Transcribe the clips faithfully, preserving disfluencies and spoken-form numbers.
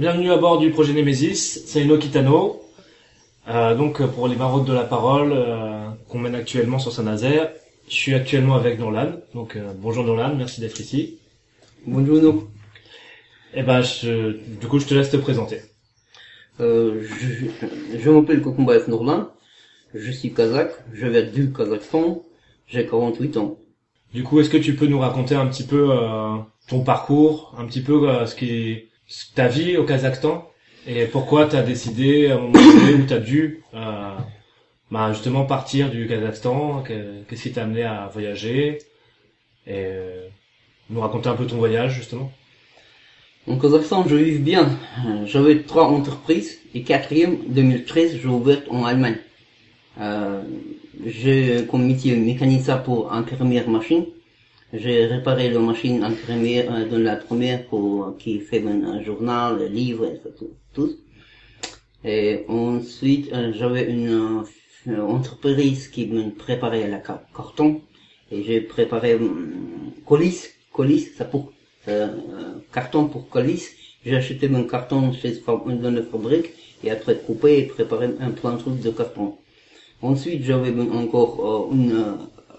bienvenue à bord du projet Nemesis, c'est Eno Kitano. Euh, donc pour les vingt routes de la parole euh, qu'on mène actuellement sur Saint-Nazaire, je suis actuellement avec Nolan. Donc euh, bonjour Nolan, merci d'être ici. Bonjour Eno. Et ben je, du coup je te laisse te présenter. Euh, je je m'appelle Kokumbaev Nolan, je suis kazakh, je viens du Kazakhstan, j'ai quarante-huit ans. Du coup, est-ce que tu peux nous raconter un petit peu euh, ton parcours, un petit peu euh, ce qui est ta vie au Kazakhstan et pourquoi tu as décidé à un moment donné où tu as dû euh, bah, justement partir du Kazakhstan, que- qu'est-ce qui t'a amené à voyager et euh, nous raconter un peu ton voyage justement. Au Kazakhstan, je vis bien. Euh, J'avais trois entreprises et quatrième, deux mille treize, j'ai ouvert en Allemagne. Euh, j'ai comme métier mécanicien pour imprimer machine. J'ai réparé la machine imprimée euh, dans la première pour qui fait un journal, un livre, et tout, tout. Et ensuite, euh, j'avais une, euh, une entreprise qui me préparait la ca- carton et j'ai préparé hum, colis, colis, ça pour euh, carton pour colis. J'ai acheté mon carton chez dans la fabrique et après coupé et préparé un plein de trucs de carton. Ensuite, j'avais encore euh, une euh,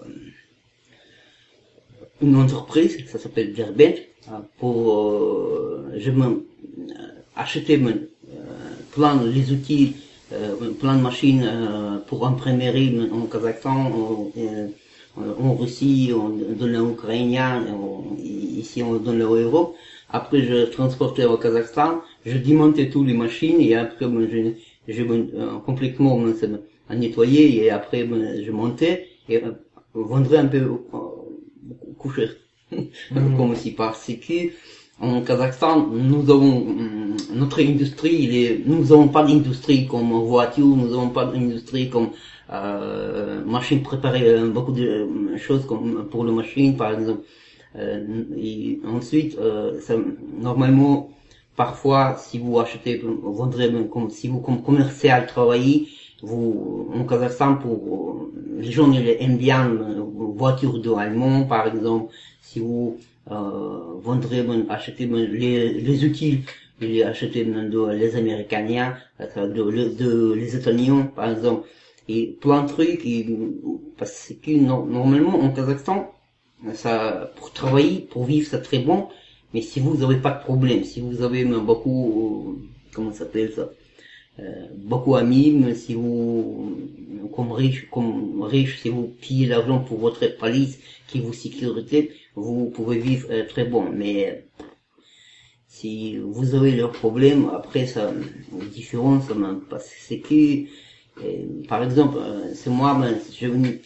une entreprise, ça s'appelle Gerbent, pour euh, je me euh, acheter mon, euh, plein les outils, euh, plein de machines euh, pour imprimer en Kazakhstan, en, euh, en Russie, en, dans l'Ukraine, ici en, dans l'Europe. Après, je transportais au Kazakhstan, je démontais toutes les machines et après, ben, je, je euh, complètement ben, à nettoyer et après, ben, je montais et euh, vendrais un peu euh, coucher. Mmh. Comme si parce que en Kazakhstan, nous avons notre industrie, il est, nous avons pas d'industrie comme voiture, nous avons pas d'industrie comme euh, machine préparée, euh, beaucoup de choses comme pour les machines par exemple. Euh, et ensuite, euh, ça, normalement, parfois, si vous achetez, vous vendrez comme si vous comme commercial travaillez, vous en Kazakhstan pour les gens ils aiment bien euh, voitures de allemand par exemple. Si vous euh, vendrez, ben, achetez ben, les, les outils, les achetez ben, de les Américains, de, de, de les Italiens par exemple, et plein de trucs. Et, parce que no, normalement en Kazakhstan, ça pour travailler, pour vivre, c'est très bon. Mais si vous avez pas de problème, si vous avez ben, beaucoup, euh, comment ça s'appelle ça? Euh, beaucoup amis, mais si vous, comme riche, comme riche, si vous pillez l'argent pour votre police qui vous sécurité, vous pouvez vivre euh, très bon. Mais euh, si vous avez leurs problèmes, après ça, différent, ça m'a parce que c'est que, euh, par exemple, euh, c'est moi, ben, j'ai une,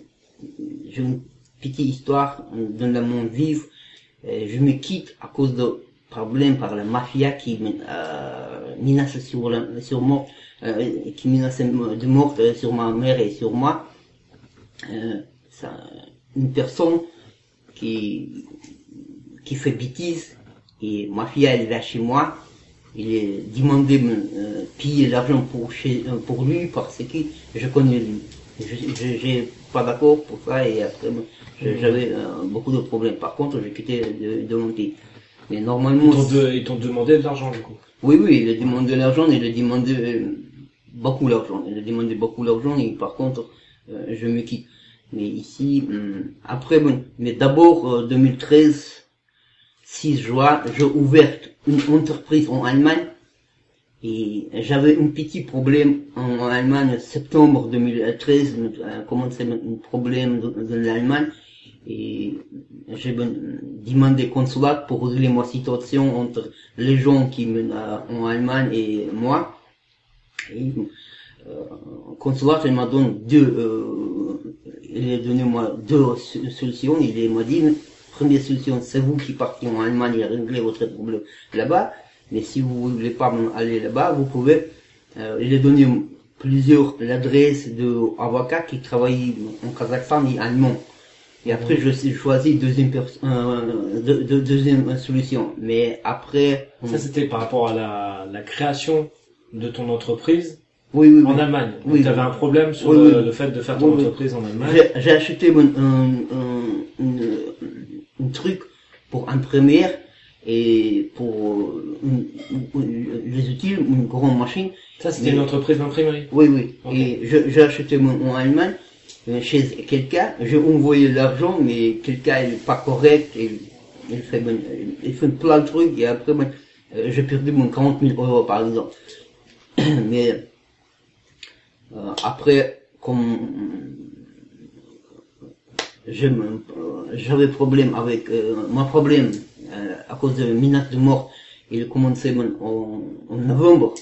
j'ai une petite histoire dans le monde vivre. Euh, je me quitte à cause de problème par la mafia qui euh, menace sur, la, sur moi, euh, qui menace de mort sur ma mère et sur moi. Euh, ça, une personne qui qui fait bêtise et mafia elle va chez moi, il est demandé de me euh, piller l'argent pour chez pour lui parce que je connais lui. Je j'ai pas d'accord pour ça et après j'avais euh, beaucoup de problèmes. Par contre, j'ai quitté de, de mon pays. Mais normalement, Ils t'ont, de, ils t'ont demandé de l'argent du coup. oui, oui, il a demandé l'argent, il a demandé euh, beaucoup l'argent, il a demandé beaucoup l'argent et par contre, euh, je me quitte. Mais ici, hum, après, bon, mais d'abord, euh, deux mille treize, six juin, j'ai ouvert une entreprise en Allemagne et j'avais un petit problème en Allemagne, septembre deux mille treize, euh, commencé un problème de, de l'Allemagne. Et j'ai demandé consulat pour régler ma situation entre les gens qui me euh, en Allemagne et moi. Et euh, consulat il m'a donné deux, euh, il a donné moi deux solutions. Il m'a dit première solution c'est vous qui partez en Allemagne et régler votre problème là-bas. Mais si vous voulez pas aller là-bas, vous pouvez. Euh, il a donné plusieurs adresses de avocats qui travaillent en Kazakhstan et allemand. Et après, je choisis deuxième pers- euh, de, de, deuxième solution. Mais après, on... Ça c'était par rapport à la, la création de ton entreprise. Oui, oui, en oui. Allemagne. Donc Oui. tu avais un problème sur Oui, le, oui. le fait de faire ton Oui, oui. entreprise en Allemagne. J'ai, j'ai acheté un, un, un, un, un truc pour imprimer et pour une, une, les outils, une grande machine. Ça, c'était une entreprise d'imprimerie. Oui, oui. Okay. Et je, j'ai acheté mon, en Allemagne, chez quelqu'un, j'ai envoyé l'argent, mais quelqu'un n'est pas correct, et il fait, il fait plein de trucs, et après, ben, j'ai perdu mon quarante mille euros, par exemple. Mais, euh, après, comme, j'avais problème avec, euh, mon problème, euh, à cause de menace de mort, il a commencé en, en novembre.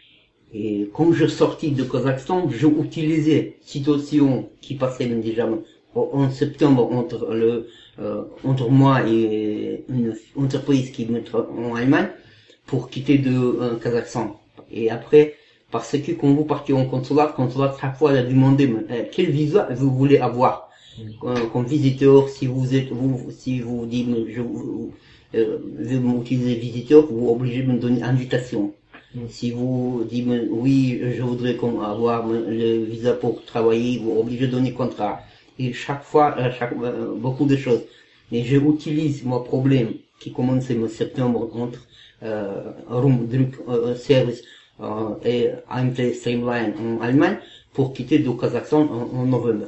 Et comme je sortis de Kazakhstan, j'ai utilisé situation qui passait déjà en septembre entre le euh, entre moi et une entreprise qui me en Allemagne pour quitter de euh, Kazakhstan. Et après, parce que quand vous partez en consulat, consulat chaque fois il a demandé euh, quel visa vous voulez avoir euh, comme visiteur. Si vous êtes vous si vous dites je vous euh, veux m'utiliser visiteur, vous êtes obligé de me donner invitation. Si vous dites oui, je voudrais avoir le visa pour travailler, vous êtes obligé de donner contrat. Et chaque fois, chaque, beaucoup de choses. Et j'utilise mon problème qui commence en septembre entre euh, Room Druk euh, Service euh, et A M T Streamline en Allemagne pour quitter le Kazakhstan en, en novembre.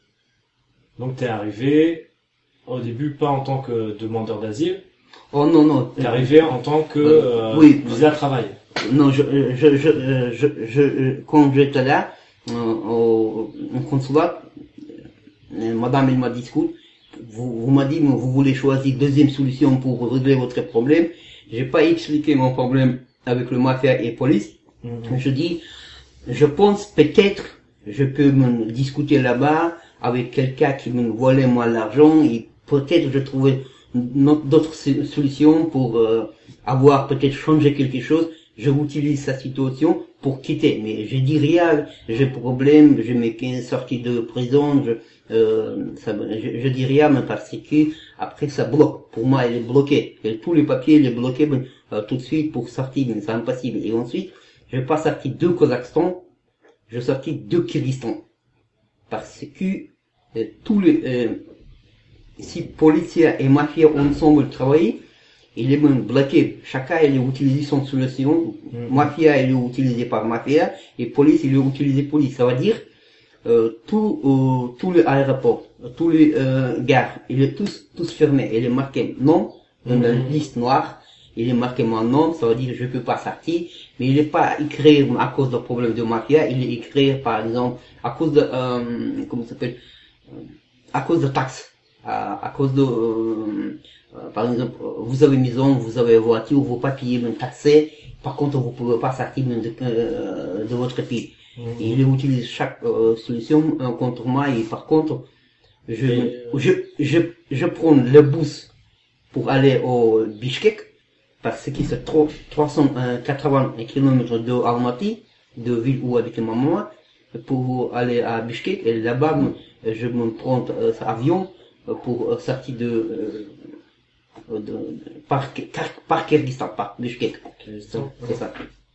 Donc t'es arrivé au début pas en tant que demandeur d'asile. Oh non non. T'es arrivé en tant que euh, oui, visa travail. Non, je, je, je, je, je, quand j'étais là, euh, au, au consulat, euh, madame, elle m'a dit, écoute, vous, vous m'a dit, vous voulez choisir deuxième solution pour régler votre problème. J'ai pas expliqué mon problème avec le mafia et police. Mm-hmm. Je dis, je pense peut-être, je peux me discuter là-bas avec quelqu'un qui me volait moi l'argent et peut-être je trouvais d'autres solutions pour euh, avoir peut-être changé quelque chose. Je utilise sa situation pour quitter, mais je dis rien, j'ai problème, je m'ai sorti de prison, je, euh, ça, je, je dis rien, mais parce que après ça bloque. Pour moi, elle est bloquée. Et tous les papiers, il est bloqué ben, euh, tout de suite pour sortir, mais c'est impossible. Et ensuite, je n'ai pas sorti de Kazakhstan, je sorti de Kyrgyzstan. Parce que euh, tous les, euh, si policiers et mafia ensemble travaillent, il est même bloqué. Chacun, il est utilisé son solution. Mmh. Mafia, il est utilisé par mafia. Et police, il est utilisé police. Ça veut dire, euh, tout, euh, tous les aéroports, tous les, euh, gares, il est tous, tous fermés. Il est marqué non, dans mmh. la liste noire. Il est marqué mon nom. Ça veut dire, je peux pas sortir. Mais il n'est pas écrit à cause de problème de mafia. Il est écrit, par exemple, à cause de, euh, comment ça s'appelle, à cause de taxes. À, à cause de, euh, Euh, par exemple, vous avez maison, vous avez voiture, vos papiers même taxés. Par contre, vous pouvez pas sortir de, euh, de votre pays. Mmh. Il utilise chaque euh, solution euh, contre moi et par contre, je, et, euh... je, je, je prends le bus pour aller au Bishkek parce que c'est trois cent quatre-vingts kilomètres de Almaty, de ville où habite ma maman, pour aller à Bishkek. Et là-bas, je me prends euh, cet avion pour euh, sortir de euh, De, de, par, par Kyrgyzstan, par Bishkek. C'est ça.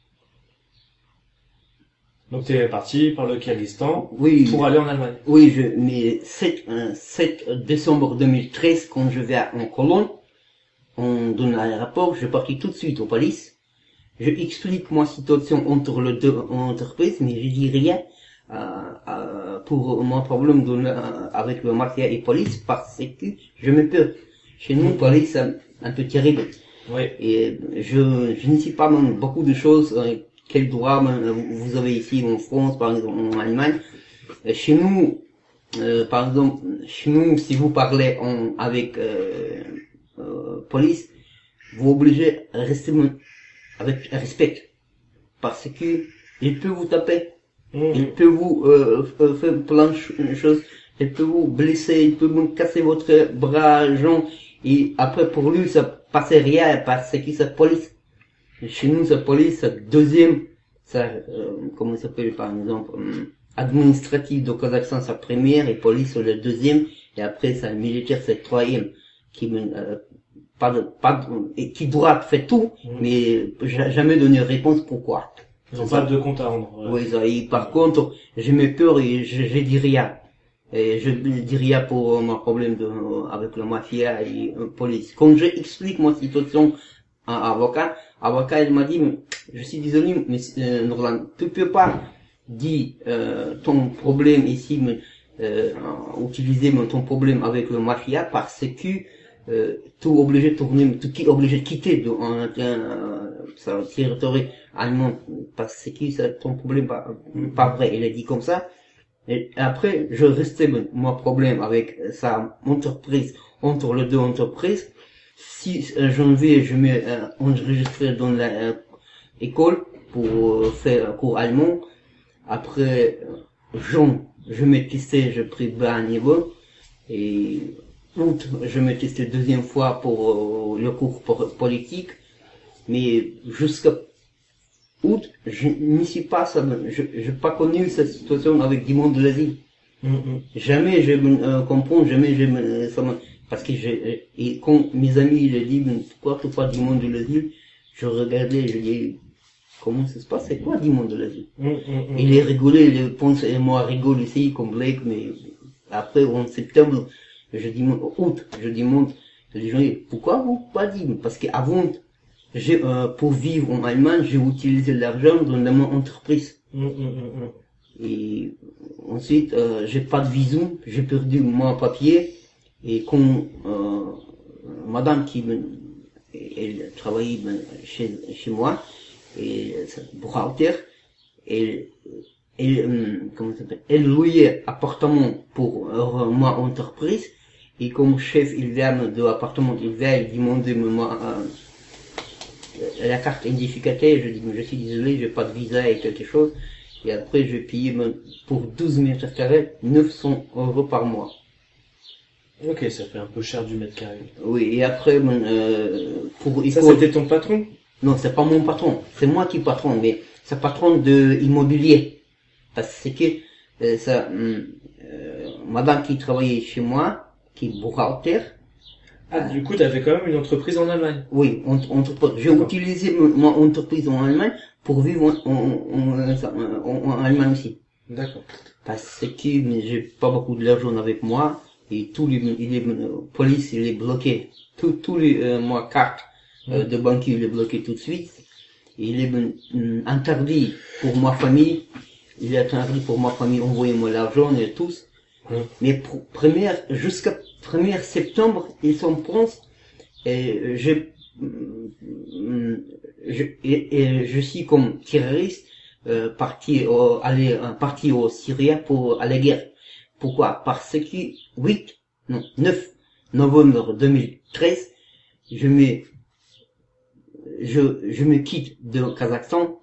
Donc tu es parti par le Kyrgyzstan oui, pour aller en Allemagne. Oui, je, mais sept décembre deux mille treize, quand je vais en Cologne, on donne l'aéroport, je partis tout de suite aux police. Je explique ma situation entre les deux entreprises, mais je dis rien euh, euh, pour mon problème de, euh, avec le mafia et police parce que je me peur. Chez nous, police, c'est un peu terrible. Oui. Et je, je ne sais pas même beaucoup de choses, euh, quels droits vous avez ici en France, par exemple en Allemagne. Et chez nous, euh, par exemple, chez nous, si vous parlez en, avec euh, euh, police, vous obligez à rester avec respect. Parce que il peut vous taper, mmh. il peut vous euh, faire plein de choses, il peut vous blesser, il peut vous casser votre bras, jambe. Et après, pour lui, ça passait rien parce que c'est police. Chez nous, c'est police, c'est deuxième, ça, euh, comment ça s'appelle, par exemple, euh, administratif de Kazakhstan, c'est première, et police, c'est le deuxième, et après, c'est militaire, c'est troisième, qui, euh, pas de, pas de, et qui doit faire tout, mmh. mais jamais donné réponse pourquoi. Ils n'ont pas de compte à rendre. Ouais. Oui, ça, et par contre, j'ai mes peurs et je, je dis rien. Et je dis rien pour mon problème de, avec la mafia et la police. Quand j'explique ma situation à avocat, avocat il m'a dit, je suis désolé, mais euh, Norland, tu peux pas dire euh, ton problème ici, mais, euh, utiliser ton problème avec le mafia parce que euh, tu es obligé de tourner, tu es obligé de quitter de, un, un, un territoire allemand parce que c'est ton problème pas, pas vrai. Il a dit comme ça. Et après, je restais mon problème avec sa entreprise, entre les deux entreprises. Si euh, janvier, je me euh, enregistré dans l'école euh, pour euh, faire un cours allemand. Après, euh, juin, je me testais, je pris bas niveau. Et août, je me testais deuxième fois pour euh, le cours pour, politique. Mais jusqu'à août, je n'y suis pas, ça, je n'ai pas connu cette situation avec du monde de l'asile. Mm-hmm. Jamais je me euh, comprends, jamais je me, ça me, parce que j'ai, et quand mes amis ils disent, pourquoi tu parles du monde de l'asile, je regardais, je dis, comment ça se passe, c'est quoi du monde de l'asile? Mm-hmm. Il est rigolé, il pense, et moi rigole ici, comme Blake, mais après, en septembre, je dis, août, je demande, les gens, pourquoi vous pas dit? Parce qu'avant, j'ai, euh, pour vivre en Allemagne, j'ai utilisé l'argent dans mon entreprise. Mmh, mmh, mmh. Et ensuite, euh, j'ai pas de visum, j'ai perdu mon papier. Et quand euh, madame qui me, elle travaillait chez, chez moi, et Buchhalter, elle, elle, comment ça s'appelle, elle louait appartement pour euh, ma entreprise. Et comme chef, il vient de l'appartement, il vient demander moi. Euh, la carte identificative, je dis, je suis désolé, j'ai pas de visa et quelque chose. Et après, je payais pour douze mètres carrés, neuf cents euros par mois. Ok, ça fait un peu cher du mètre carré. Oui, et après, euh, pour... Ça, c'était ton patron? Non, c'est pas mon patron. C'est moi qui patron, mais c'est patron de immobilier. Parce que, euh, ça, euh, madame qui travaillait chez moi, qui est buchhalter. Ah, du coup, tu avais quand même une entreprise en Allemagne. Oui, entreprise. J'ai utilisé mon entreprise en Allemagne pour vivre en, en, en, en Allemagne aussi. D'accord. Parce que j'ai pas beaucoup d'argent avec moi et tous les, les police il est bloqué. Tous tous les euh, moi cartes euh, de banque il est bloqué tout de suite. Il est euh, interdit pour ma famille. Il est interdit pour ma famille envoyer moi l'argent et tous. Mmh. Mais pour première jusqu'à premier septembre, ils sont prêts et je, je, et, et je suis comme terroriste, euh, parti au, aller, parti au Syrie pour, à la guerre. Pourquoi? Parce que huit, non, neuf novembre deux mille treize, je me, je, je me quitte de Kazakhstan,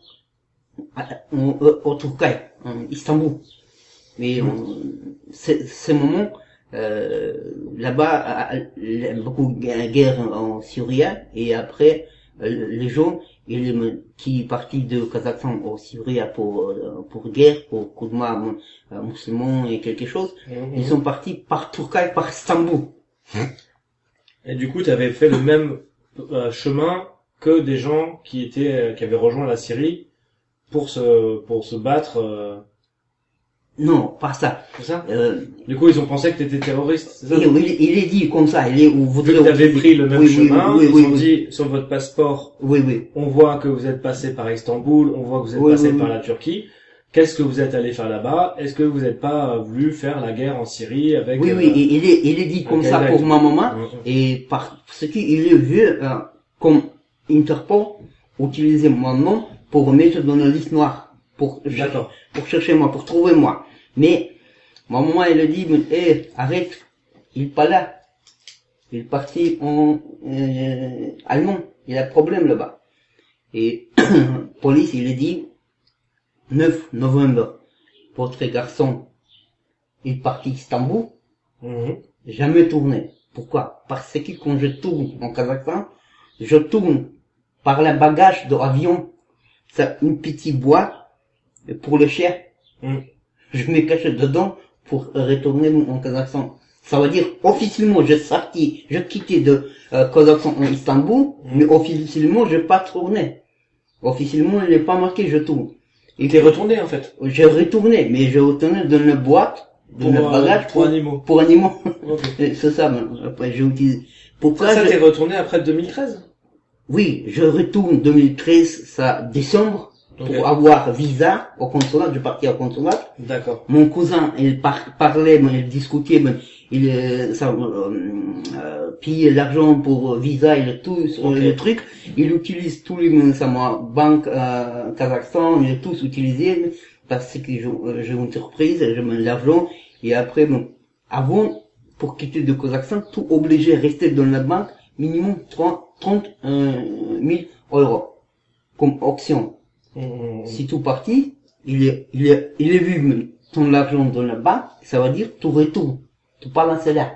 au Turquie, en Istanbul. Mais, mmh. c'est, ce moment, Euh, là-bas, il y a beaucoup de guerre en Syrie et après les gens ils, qui partis de Kazakhstan au Syrie pour pour guerre, pour coup de main musulman et quelque chose, mmh. Ils sont partis par Turquie, par Istanbul. Et du coup, tu avais fait le même euh, chemin que des gens qui étaient qui avaient rejoint la Syrie pour se pour se battre. Euh... Non, pas ça. C'est ça euh, Du coup, ils ont pensé que tu étais terroriste, c'est ça? Il, il, il est dit comme ça, il est où vous Vu que t'avais pris le même oui, chemin, oui, oui, ils oui, ont oui. dit sur votre passeport, oui, oui. on voit que vous êtes passé par Istanbul, on voit que vous êtes oui, passé oui, par oui. la Turquie. Qu'est-ce que vous êtes allé faire là-bas? Est-ce que vous n'êtes pas voulu faire la guerre en Syrie avec... Oui, euh, oui, il est, il est dit comme ça pour ma maman, mmh. Et parce qu'il est vu euh, comme Interpol utiliser mon nom pour mettre dans la liste noire, pour, pour chercher moi, pour trouver moi. Mais ma maman, elle a dit, mais, hey, arrête, il est pas là. Il est parti en euh, allemand, il a problème là-bas. Et police, il a dit, neuf novembre, votre garçon, il est parti à Istanbul, mmh. Jamais tourné. Pourquoi? Parce que quand je tourne en Kazakhstan, je tourne par le bagage de l'avion, c'est une petite boîte pour le chien. Mmh. Je me cache dedans pour retourner en Kazakhstan. Ça veut dire, officiellement, je sorti, je quittais de euh, Kazakhstan en Istanbul, mmh. Mais officiellement, je pas tourné. Officiellement, il n'est pas marqué, je tourne. Et t'es retourné, en fait? J'ai retourné, mais j'ai retourné dans une boîte, de pour, notre euh, bagage pour animaux. Pour animaux. Okay. C'est ça, mais après j'ai utilisé. Pourquoi ça, ça je... t'es retourné après deux mille treize? Oui, je retourne deux mille treize, ça, décembre, Okay. pour avoir visa au consulat, je partais au consulat. D'accord. Mon cousin, il par parlait, il discutait, mais il euh, ça, euh, euh, pillait l'argent pour visa et tout okay. le truc. Il utilise tous les ça moi banque euh, Kazakhstan, il a tous utilisé parce que j'ai j'ai une entreprise, je mets l'argent et après bon, avant pour quitter le Kazakhstan, tout obligé à rester dans la banque minimum trente mille euros comme option. Mmh. Si tout parti, il est, il est, il est vu ton argent dans la banque, ça veut dire tout retour, tout pas la salaire.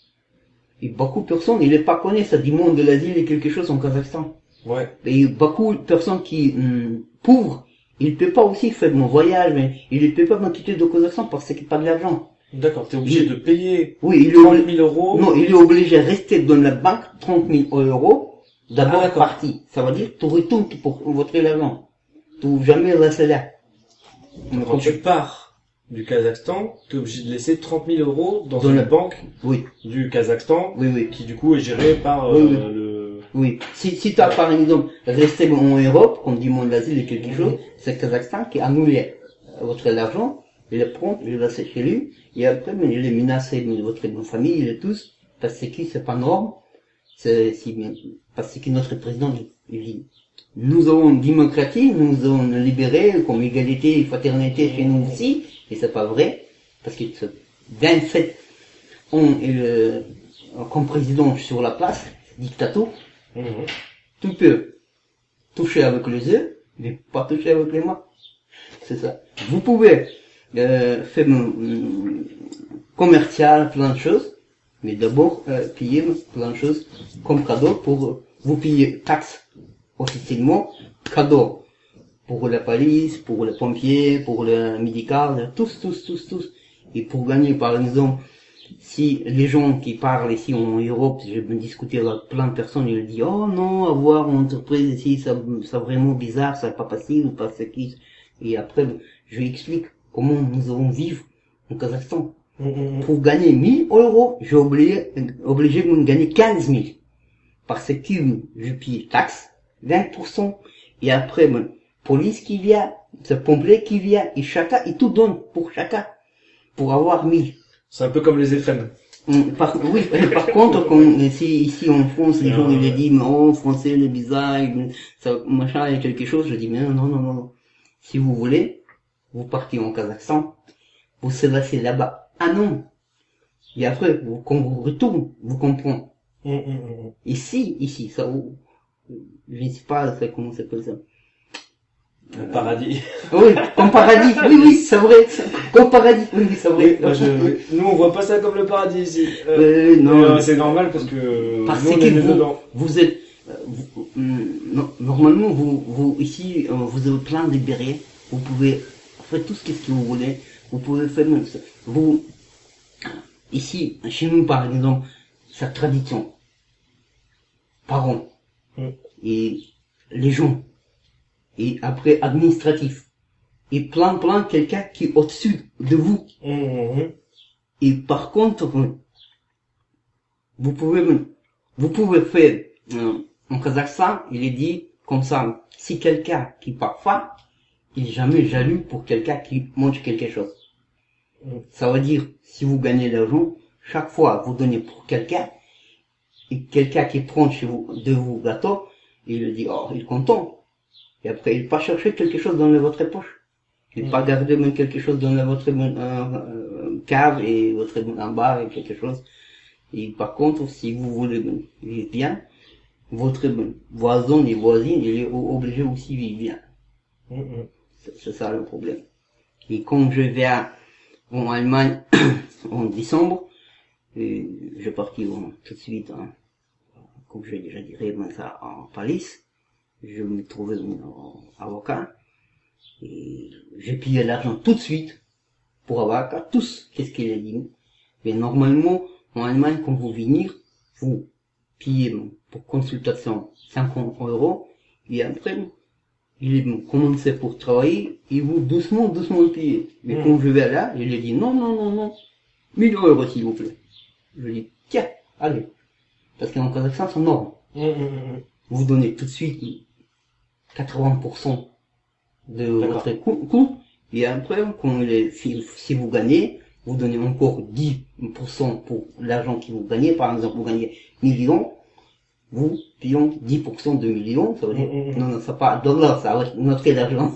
Et beaucoup de personnes, ils ne pas connaissent, ça demande de l'asile et quelque chose en Kazakhstan. Ouais. Et beaucoup de personnes qui, hum, pauvres, ils ne peuvent pas aussi faire mon voyage, mais ils ne peuvent pas quitter de Kazakhstan parce qu'ils n'ont pas de l'argent. D'accord, t'es obligé il, de payer oui, il trente mille euros. Non, il est obligé de rester dans la banque trente mille euros, d'abord ah, parti. Ça veut dire tout retourne pour votre l'argent. Tout jamais la salaire. Quand tu pars du Kazakhstan, tu es obligé de laisser trente mille euros dans, dans une la banque oui. du Kazakhstan, oui, oui. qui du coup est gérée par oui, euh, oui. le... Oui. Si, si tu as par exemple resté en Europe, comme dit mon asile et quelque chose, mm-hmm. c'est le Kazakhstan qui annule votre l'argent, il le prend, il le laisse chez lui, et après, il est menacé de votre famille et tous, parce que c'est pas norme, c'est, si, parce que notre président, il dit, nous avons une démocratie, nous avons libéré comme égalité et fraternité chez nous aussi, et c'est pas vrai, parce que vingt-sept ans euh, comme président sur la place, dictateur, mmh. tu peux toucher avec les yeux, mais pas toucher avec les mains. C'est ça. Vous pouvez euh, faire euh, commercial, plein de choses, mais d'abord euh, payer plein de choses comme cadeau pour vous payer taxes. Officiellement, cadeau pour la police, pour les pompiers, pour le médical, tous, tous, tous, tous. Et pour gagner, par exemple, si les gens qui parlent ici en Europe, je me discutais avec plein de personnes, ils disent, oh non, avoir une entreprise ici, ça, c'est vraiment bizarre, c'est pas facile, pas ce qui, et après, je explique comment nous allons vivre au Kazakhstan. Mmh. Pour gagner mille euros, j'ai obligé, obligé de gagner quinze mille. Parce que je paye taxes, vingt pour cent, et après, bon, police qui vient, ce pompier qui vient, et chacun, il tout donne pour chacun, pour avoir mille. C'est un peu comme les F M. Par, oui, par contre, comme ici, ici en France, les gens, ils me disent, oh, français, le bizarre, ça, machin, et quelque chose, je dis, mais non, non, non, non. Si vous voulez, vous partez en Kazakhstan, vous se laissez là-bas un an, et après, vous, quand vous retournez, vous comprenez. Mmh, mmh, mmh. Ici, ici, ça, je ne sais pas comment ça s'appelle ça. Le paradis. Oui, comme paradis, oui, oui, c'est vrai. Comme paradis, oui, c'est vrai. Oui, moi je, oui. Nous, on voit pas ça comme le paradis ici. Euh, euh, non. Euh, c'est normal parce que parce nous, on que est vous, dedans. Vous êtes, vous, non, normalement, vous, vous, ici, vous avez plein de libérés. Vous pouvez faire tout ce que vous voulez. Vous pouvez faire, vous, ici, chez nous, par exemple, c'est tradition. Parents. Mm. Et les gens. Et après, administratif. Et plein, plein, quelqu'un qui est au-dessus de vous. Mm-hmm. Et par contre, vous pouvez, vous pouvez faire, euh, en Kazakhstan, il est dit comme ça, si quelqu'un qui part faim, il est jamais jaloux pour quelqu'un qui mange quelque chose. Mm. Ça veut dire, si vous gagnez l'argent, chaque fois, vous donnez pour quelqu'un, et quelqu'un qui prend chez vous, de vous gâteau, il dit, oh, il est content. Et après, il ne pas chercher quelque chose dans votre poche. Il ne mmh. pas garder même quelque chose dans votre euh, euh, cave et votre en bas et quelque chose. Et par contre, si vous voulez vivre bien, votre voisin et voisine, il est obligé aussi de vivre bien. Mmh. C'est, c'est ça le problème. Et quand je vais en Allemagne en décembre, et je partis tout de suite, hein, comme je déjà dirais, ça en Paris. Je me trouvais un avocat et j'ai payé l'argent tout de suite pour avoir tous qu'est-ce qu'il a dit. Mais normalement, en Allemagne, quand vous venez, vous payez pour consultation cinquante euros et après, il commence pour travailler et vous doucement, doucement payez. Mais mmh. quand je vais là, il a dit non, non, non, non, mille euros s'il vous plaît. Je dis, tiens, allez. Parce qu'en Kazakhstan, c'est norme. Mmh, mmh, mmh. Vous donnez tout de suite quatre-vingts pour cent de D'accord. votre coût, coût, et après, quand il est- si, si vous gagnez, vous donnez encore dix pour cent pour l'argent que vous gagnez. Par exemple, vous gagnez millions, vous payons dix pour cent de millions, ça veut dire, Mm, mm, mm. non, non, c'est pas dollar, ça va être notre argent.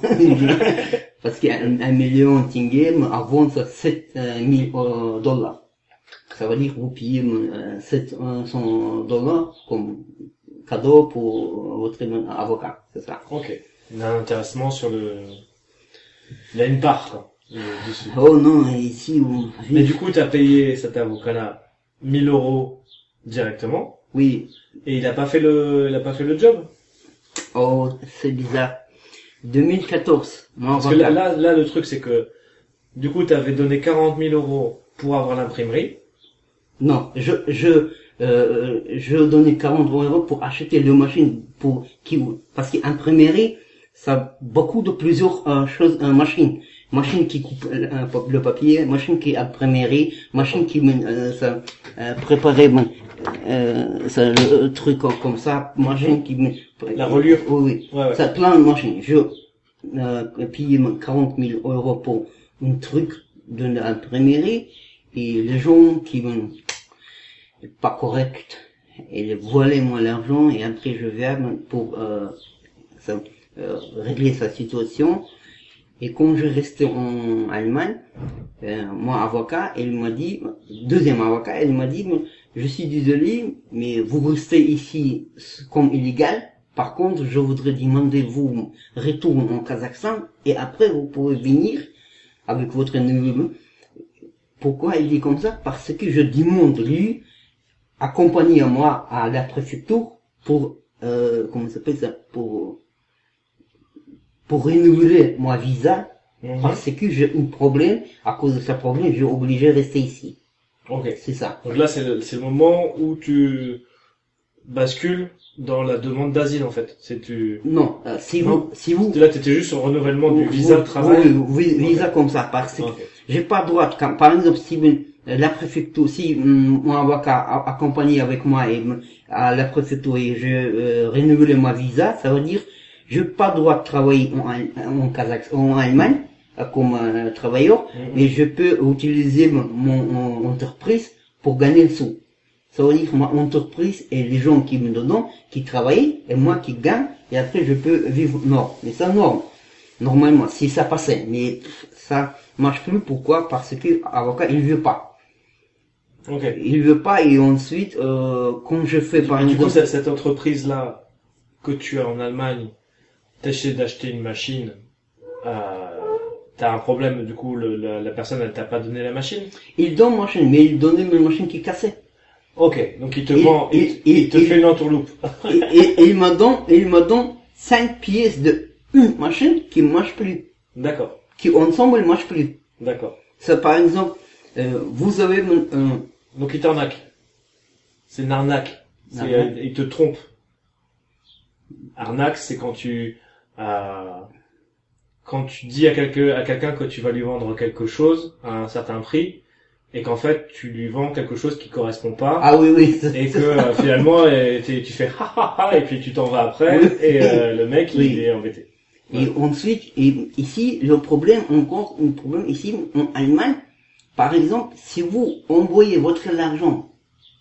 Parce qu'un un million tinghem, avant, c'est sept mille euh, dollars. Ça veut dire, vous payez euh, sept cents dollars comme cadeau pour votre avocat, c'est ça. Ok. Il y a un intéressement sur le... Il y a une part, quoi, euh, dessus. Oh non, ici, on Mais du coup, t'as payé cet avocat-là mille euros directement, oui. et il a pas fait le, il a pas fait le job. Oh, c'est bizarre. deux mille quatorze, mon Parce que avocat. là, là, là, le truc, c'est que, du coup, t'avais donné quarante mille euros pour avoir l'imprimerie. Non, je, je, euh, je donnais quarante euros pour acheter deux machines pour, qui, parce qu'imprimerie, ça a beaucoup de plusieurs euh, choses, euh, machines. Machine qui coupe euh, le papier, machine qui imprimerie, machine qui, euh, ça, euh, préparait, bon, euh, ça, le, le truc comme ça, machine qui, La reliure. oui, oui. Ouais, ouais. Ça, plein de machines. Je, euh, payais quarante mille euros pour un truc de l'imprimerie, et les gens qui vont, pas correct, et volaient moi l'argent, et après je viens pour, euh, ça, euh, régler sa situation. Et quand je restais en Allemagne, euh, moi avocat, elle m'a dit, deuxième avocat, elle m'a dit, je suis désolé, mais vous restez ici comme illégal. Par contre, je voudrais demander vous retour en Kazakhstan, et après vous pouvez venir avec votre neveu. Pourquoi il dit comme ça? Parce que je demande lui accompagner moi à la préfecture pour, euh, comment ça s'appelle ça, pour pour renouveler mon visa, Mhm. parce que j'ai un problème, à cause de ce problème, j'ai obligé de rester ici. Ok. C'est ça. Donc là, c'est le, c'est le moment où tu bascules dans la demande d'asile, en fait. C'est tu, Non, euh, si Non. vous, si vous, là, t'étais juste sur le renouvellement du vous- visa de vous- travail. oui, oui, visa comme ça, parce que Ok. j'ai pas droit, de- quand- par exemple, si euh, la préfecture, si hum, mon avocat a accompagné avec moi et hum, à la préfecture et je euh, renouvelle mon visa, ça veut dire j'ai pas droit de travailler en, en, en Kazakhstan, en Allemagne euh, comme euh, travailleur, Mhm. mais je peux utiliser mon, mon, mon entreprise pour gagner le sou. Ça veut dire ma entreprise et les gens qui me donnent, qui travaillent, et moi qui gagne, et après je peux vivre non. Mais ça non. Normalement, si ça passait, mais pff, ça marche plus. Pourquoi? Parce que l'avocat il veut pas. Ok. Il veut pas, et ensuite, euh, quand je fais par Du coup, exemple, cette, cette entreprise-là que tu as en Allemagne, t'essayes d'acheter une machine, euh, t'as un problème, du coup, le, la, la personne, elle t'a pas donné la machine. il donne ma machine, mais il donnait une machine qui cassait. Ok, donc il te Et- vend, il, et- il et- te et- fait une entourloupe. et, et, et il me donne, et il me donne cinq pièces de une machine qui marche plus, D'accord, qui ensemble marche plus. d'accord. Ça, par exemple, euh, vous avez un, un- Donc il t'arnaque. C'est une arnaque. C'est, Arnaque. euh, il te trompe. Arnaque, c'est quand tu, euh, quand tu dis à quelqu'un, à quelqu'un que tu vas lui vendre quelque chose à un certain prix, et qu'en fait tu lui vends quelque chose qui correspond pas, ah oui, oui. c'est- et que euh, finalement euh, t'es- tu fais ha ha ha, et puis tu t'en vas après, Oui. et euh, le mec Oui. il est embêté. Et ensuite, et ici, le problème, encore un problème ici, en Allemagne, par exemple, si vous envoyez votre argent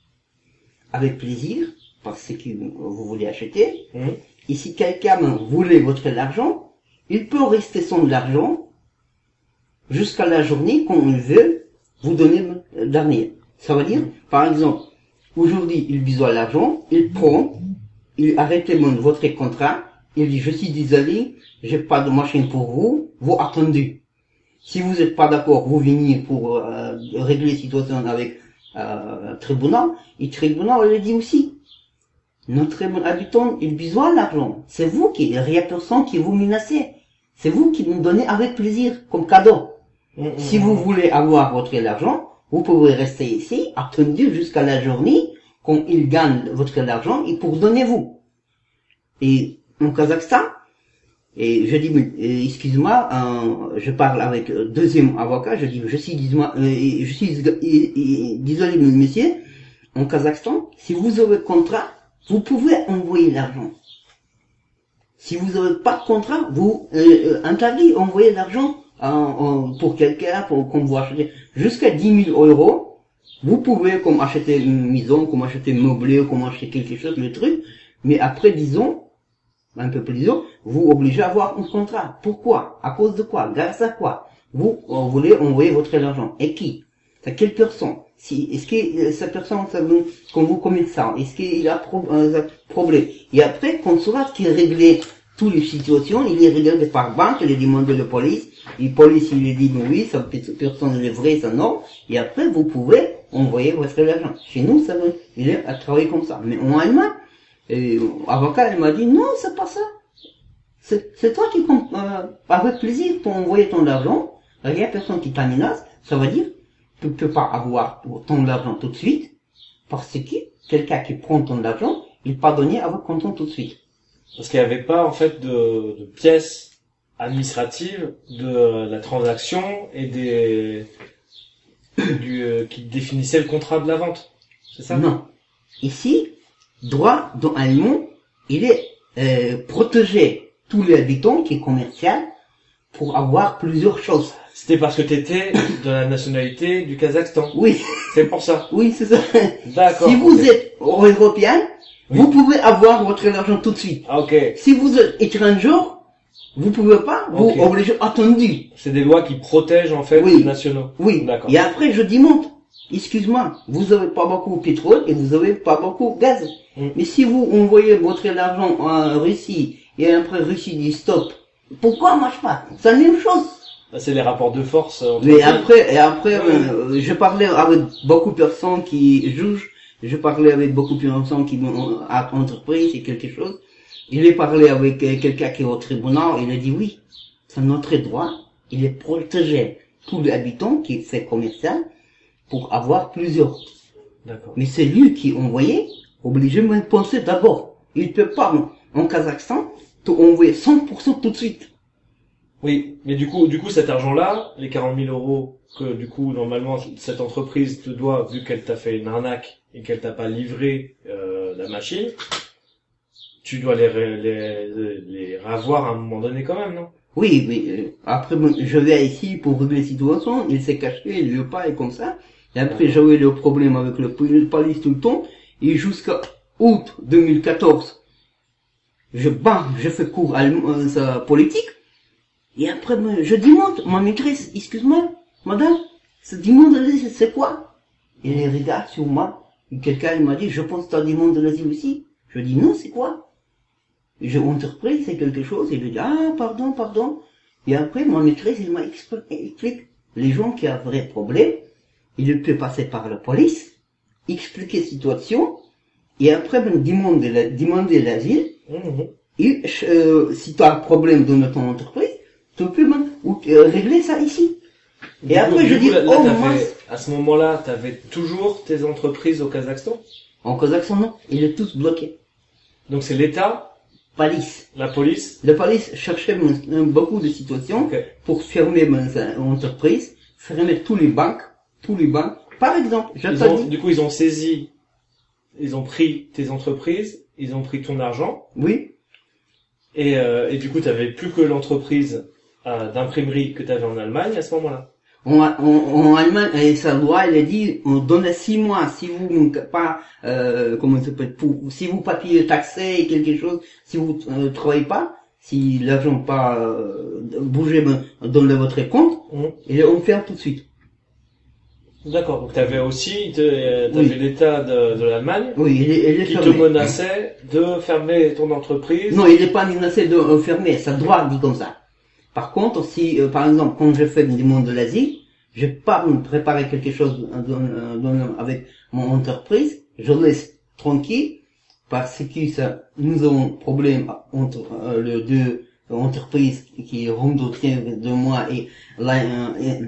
avec plaisir, parce que vous voulez acheter, Mhm. et si quelqu'un voulait votre argent, il peut rester sans argent jusqu'à la journée quand il veut vous donner le dernier. Ça veut dire, par exemple, aujourd'hui, il besoin l'argent, il prend, il arrête votre contrat, il dit, je suis désolé, j'ai pas de machine pour vous, vous attendez. Si vous n'êtes pas d'accord, vous venez pour euh, régler la situation avec euh, tribunal, et le tribunal il dit aussi, notre habitant, il a besoin d'argent. C'est vous qui, il y a personne qui vous menacez. C'est vous qui nous donnez avec plaisir, comme cadeau. Mhm. Si vous voulez avoir votre argent, vous pouvez rester ici, attendre jusqu'à la journée, quand il gagne votre argent, et pour donner vous. Et en Kazakhstan, Et je dis, mais, euh, excuse-moi, euh, je parle avec le deuxième avocat, je dis, je suis, dis-moi, euh, je suis, euh, euh, désolé, monsieur, en Kazakhstan, si vous avez contrat, vous pouvez envoyer l'argent. Si vous n'avez pas de contrat, vous, euh, interdit envoyer l'argent en, en, pour quelqu'un, pour, comme vous achetez, jusqu'à dix mille euros, vous pouvez, comme acheter une maison, comme acheter un meublé, comme acheter quelque chose, le truc, mais après, disons, un peu plus disons, vous obligez à avoir un contrat. Pourquoi? À cause de quoi? Grâce à quoi? Vous, vous voulez envoyer votre argent. Et qui? C'est quelle personne? Si, est-ce que euh, cette personne, ça veut, comme vous commerçant, est-ce qu'il a pro, euh, problème? Et après, consulat qui réglait toutes les situations, il est réglé par banque, il est demandé la police, et la police, il est dit, oui, cette personne est vraie, ça non, et après, vous pouvez envoyer votre argent. Chez nous, ça veut, il est à travailler comme ça. Mais en Allemagne, et l'avocat, il m'a dit, non, c'est pas ça. C'est, c'est toi qui, euh, avec plaisir, pour envoyer ton argent, il y a personne qui t'amenace, ça veut dire, tu ne peux pas avoir ton argent tout de suite, parce que quelqu'un qui prend ton argent, il pas donné avec comptant tout de suite. Parce qu'il n'y avait pas, en fait, de, de pièces administratives de la transaction et des, du, euh, qui définissaient le contrat de la vente. C'est ça? Non. Ici, droit dans allemand, il est euh, protégé tous les habitants qui est commercial pour avoir plusieurs choses. C'était parce que tu étais de la nationalité du Kazakhstan. Oui. C'est pour ça. Oui, c'est ça. D'accord. Si vous okay. êtes européen, oui. Vous pouvez avoir votre argent tout de suite. Ah, ok. Si vous êtes étranger, vous pouvez pas, vous okay. obligez attendu. C'est des lois qui protègent en fait oui. les nationaux. Oui. D'accord. Et après je demande, excuse-moi, vous avez pas beaucoup de pétrole et vous avez pas beaucoup de gaz. Mm. Mais si vous envoyez votre argent en Russie et après Russie dit stop, pourquoi marche pas? C'est la même chose. C'est les rapports de force. Mais après, et après, oui. euh, je parlais avec beaucoup de personnes qui jugent. Je parlais avec beaucoup de personnes qui ont à entreprise et quelque chose. Il est parlé avec quelqu'un qui est au tribunal. Il a dit oui, c'est notre droit. Il est protégé tous les habitants qui fait commercial pour avoir plusieurs. D'accord. Mais c'est lui qui envoyait, obligé de penser d'abord. Il peut pas, en Kazakhstan, te envoyer cent pour cent tout de suite. Oui, mais du coup, du coup, cet argent-là, les quarante mille euros que, du coup, normalement, cette entreprise te doit, vu qu'elle t'a fait une arnaque et qu'elle t'a pas livré euh, la machine, tu dois les, les, les, les ravoir à un moment donné quand même, non? Oui, mais euh, après, je vais ici pour régler la situation, il s'est caché, il veut pas, et comme ça. Et après, ouais. J'avais le problème avec le police tout le temps, et jusqu'à août deux mille quatorze, je bats, je fais cours à euh, politique, et après, je demande, ma maîtresse, excuse-moi, madame, ce demande d'asile, c'est quoi? Et elle regarde sur moi, et quelqu'un m'a dit, je pense que tu as demande de l'asile aussi. Je dis, non, c'est quoi? Et je entrepris, c'est quelque chose, et il dit, ah, pardon, pardon. Et après, ma maîtresse, elle m'a expliqué, les gens qui ont un vrai problème, ils peuvent passer par la police, expliquer la situation, et après, me demander, la, demander l'asile, mmh. Et euh, si tu as un problème dans ton entreprise, tu peux même euh, régler ça ici. Du et coup, coup, après, je coup, dis, là, oh, là, moi... À ce moment-là, tu avais toujours tes entreprises au Kazakhstan? En Kazakhstan, non. Ils sont tous bloqués. Donc c'est l'État? Police. La police? La police cherchait beaucoup de situations okay. pour fermer mon entreprise, fermer tous les banques, tous les banques. Par exemple, ils ont, dit... Du coup, ils ont saisi, ils ont pris tes entreprises, ils ont pris ton argent. Oui. Et, euh, et du coup, tu n'avais plus que l'entreprise euh, d'imprimerie que tu avais en Allemagne à ce moment-là. En, en, en Allemagne, et sa loi, elle a dit, on donne six mois, si vous pas, euh, comment ça s'appelle, si vous papier taxé et quelque chose, si vous ne euh, travaillez pas, si l'argent pas euh, bougé ben, dans le, votre compte, mmh. et on ferme tout de suite. D'accord. Donc t'avais aussi, t'avais oui. l'État de, de l'Allemagne, oui, il est, il est qui fermé. te menaçait de fermer ton entreprise. Non, il n'est pas menacé de euh, fermer, ça doit dit comme ça. Par contre, si, euh, par exemple, quand je fais une demande de l'asile, je pas me préparer quelque chose dans, dans, avec mon entreprise, je laisse tranquille, parce que ça, nous avons problème entre euh, les deux entreprises qui rendent de moi et la, euh,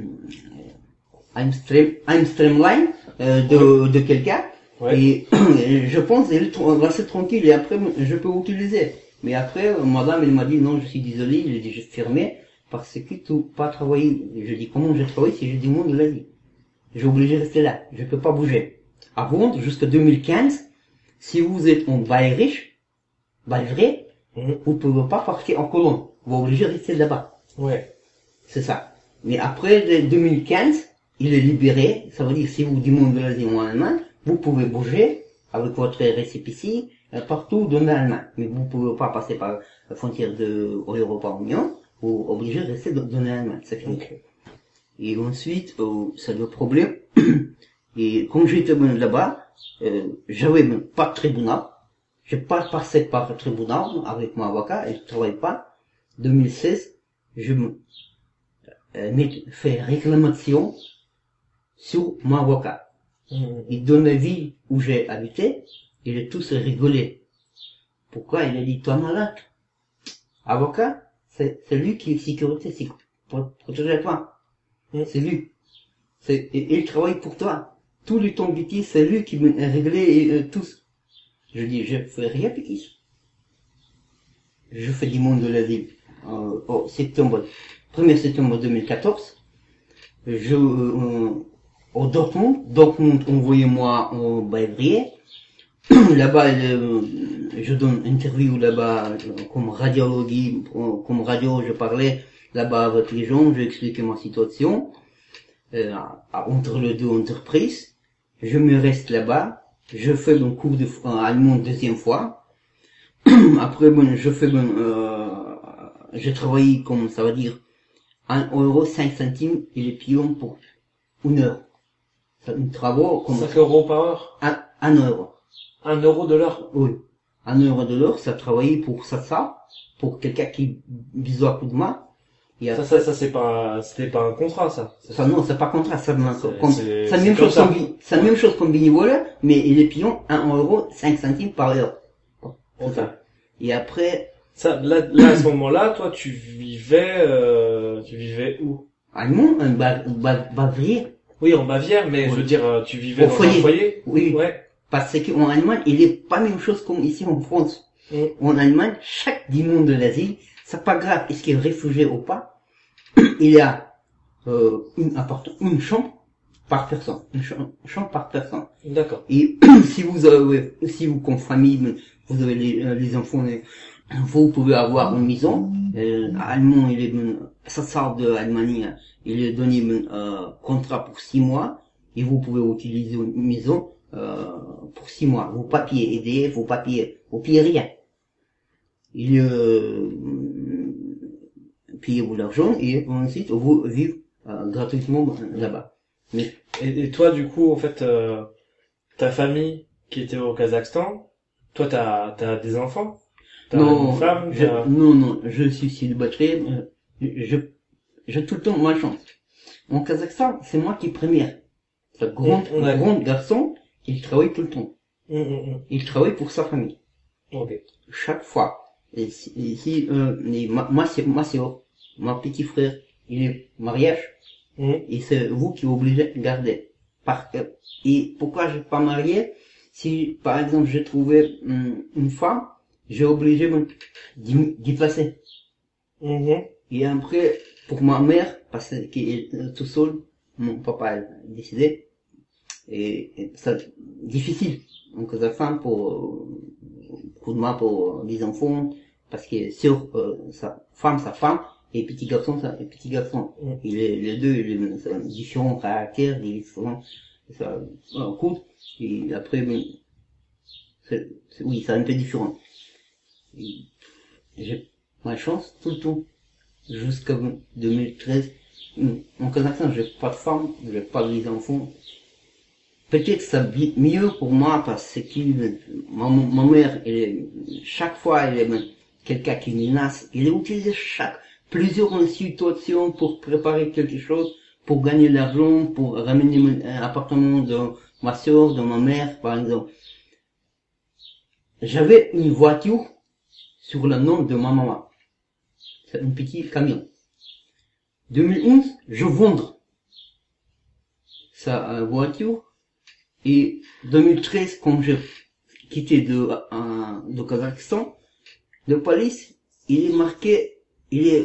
I'm stream, I'm streamline euh, de, ouais. de quelqu'un, ouais. et je pense qu'il va rester tranquille et après je peux utiliser. Mais après, euh, madame, elle m'a dit, non, je suis désolé, j'ai dit, je fermé, parce que tu pas travailler. Je dis, comment je travaille si j'ai du monde de l'Asie? J'ai obligé de rester là, je peux pas bouger. Avant, jusqu'à deux mille quinze, si vous êtes en bail riche, bail vrai, Mhm. vous pouvez pas partir en Colombie. Vous êtes obligé de rester là-bas. Ouais. C'est ça. Mais après le deux mille quinze, il est libéré. Ça veut dire si vous demandez l'asile en Allemagne, vous pouvez bouger avec votre récépissé euh, partout dans l'Allemagne. Mais vous pouvez pas passer par la frontière de l'Europe Union. Vous êtes obligé de rester dans, dans l'Allemagne. C'est fini. Ok. Et ensuite, euh, c'est le problème. Et quand j'étais là-bas, euh, j'avais même pas de tribunal. Je pas passé par le tribunal avec mon avocat et je travaille pas. deux mille seize, je me euh, m'ai fait réclamation sur mon avocat. Mhm. Et dans la ville où j'ai habité, il a tous rigolé. Pourquoi? Il a dit, toi malade. Avocat, c'est, c'est lui qui est sécurité, c'est pour protéger toi. Mm. C'est lui. C'est, et, il travaille pour toi. Tous les temps bêtises, c'est lui qui m'a réglé euh, tous. Je dis, je fais rien bêtise. Je fais du monde de la ville. Euh, au septembre, premier septembre deux mille quatorze, je, euh, au Dortmund, Dortmund envoyez-moi en février. Là-bas, euh, je donne interview là-bas, euh, comme radiologie, euh, comme radio, je parlais là-bas avec les gens, j'ai expliqué ma situation, euh, entre les deux entreprises. Je me reste là-bas, je fais mon cours de euh, allemand deuxième fois. Après, bon, je fais mon, euh, je travaille comme, ça veut dire, un euro cinq centimes et les pions pour une heure. C'est un travail comme cinq euros par heure? un, un euro. Un euro de l'heure? Oui. Un euro de l'heure, ça travaille pour ça, ça, pour quelqu'un qui besoin coup de main. Et Ça, après, ça, ça, c'est pas, c'était pas un contrat, ça. ça, non, c'est pas contrat, ça, C'est- comme, c'est- c'est la c'est même comme chose ça. comme, bi- c'est la même chose comme bénévole, mais les pions, un euro, cinq centimes par heure. C'est Ok. ça. Et après, Ça, là, là, à ce moment-là, toi, tu vivais, euh, tu vivais où? allemand, un ba- ba- bavrier. Oui, en Bavière, mais je Oui. veux dire, euh, tu vivais Au dans foyer. un foyer? Oui. Ouais. Parce qu'en Allemagne, il est pas la même chose comme ici en France. Mm. En Allemagne, chaque demande de l'asile, c'est pas grave, est-ce qu'il est réfugié ou pas, il y a euh, une appartement, une chambre par personne, une chambre, chambre par personne. D'accord. Et si vous avez, si vous comme famille, vous avez les, euh, les enfants, les- vous pouvez avoir une maison. Euh, allemand, il est, ça sort de Allemagne, il est donné un euh, contrat pour six mois et vous pouvez utiliser une maison euh, pour six mois. Vos papiers aidés, vos papiers, vous payez rien. Il euh, payez vous l'argent et ensuite vous vivez euh, gratuitement là-bas. Mais Et, et toi, du coup, en fait, euh, ta famille qui était au Kazakhstan, toi, t'as, t'as des enfants? T'as non, une femme? je, t'as- non, non, je suis célibataire. euh, Je, j'ai tout le temps ma chance. En Kazakhstan, c'est moi qui première. Ce grand, Mm, ouais. grand garçon, il travaille tout le temps. Mm, mm, Il travaille pour sa famille. mm. Ok. Chaque fois. Et si, et si euh, et ma, ma, sœur- ma sœur, mon petit frère, il est mariage, Mm. et c'est vous qui êtes obligé de garder. Par, euh, et pourquoi je suis pas marié? Si, par exemple, j'ai trouvé hum, une femme, j'ai obligé de d'y d'y passer. Mhm. Et après, pour ma mère, parce qu'elle est euh, tout seul, mon papa a décidé, et, et c'est difficile. Donc, sa femme pour, euh, pour moi, pour les enfants, parce que sur euh, sa femme, sa femme, et petit garçon, ça, et petit garçon. Mm. Il est, les deux, ils ont différents caractères, différents, ça, en couple, et après, bon, c'est, c'est- oui, c'est un peu différent. Et j'ai ma chance tout le temps, jusqu'à deux mille treize. En Kazakhstan, j'ai pas de femme, j'ai pas de enfants. Peut-être ça bi- mieux pour moi parce que ma, ma mère, elle est, chaque fois, elle est quelqu'un qui menace. Elle utilise chaque, plusieurs situations pour préparer quelque chose, pour gagner de l'argent, pour ramener un appartement de ma soeur, de ma mère, par exemple. J'avais une voiture sur le nom de ma maman. C'est un petit camion. deux mille onze, je vends sa euh, voiture. Et deux mille treize, quand j'ai quitté de, euh, de Kazakhstan, le police, il est marqué, il est,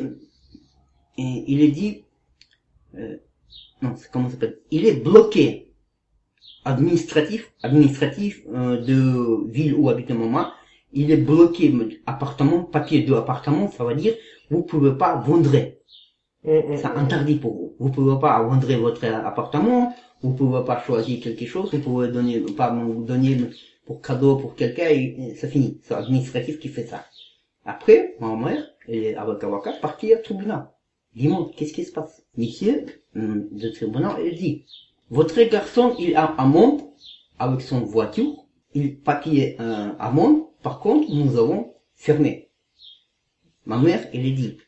il est dit, euh, non, c'est comment ça s'appelle? Il est bloqué, administratif, administratif euh, de ville où habite maman. Il est bloqué, appartement, papier de appartement, ça veut dire, vous pouvez pas vendre. C'est interdit pour vous. Vous pouvez pas vendre votre appartement, vous pouvez pas choisir quelque chose, vous pouvez donner, pas vous donner pour cadeau pour quelqu'un, et c'est fini. C'est l'administratif qui fait ça. Après, ma mère, elle est avec avocat, partie au tribunal. Dis-moi, qu'est-ce qui se passe? Monsieur, le tribunal, il dit, votre garçon, il a amende avec son voiture, il papier euh, amende, par contre, nous avons fermé. Ma mère, elle dit,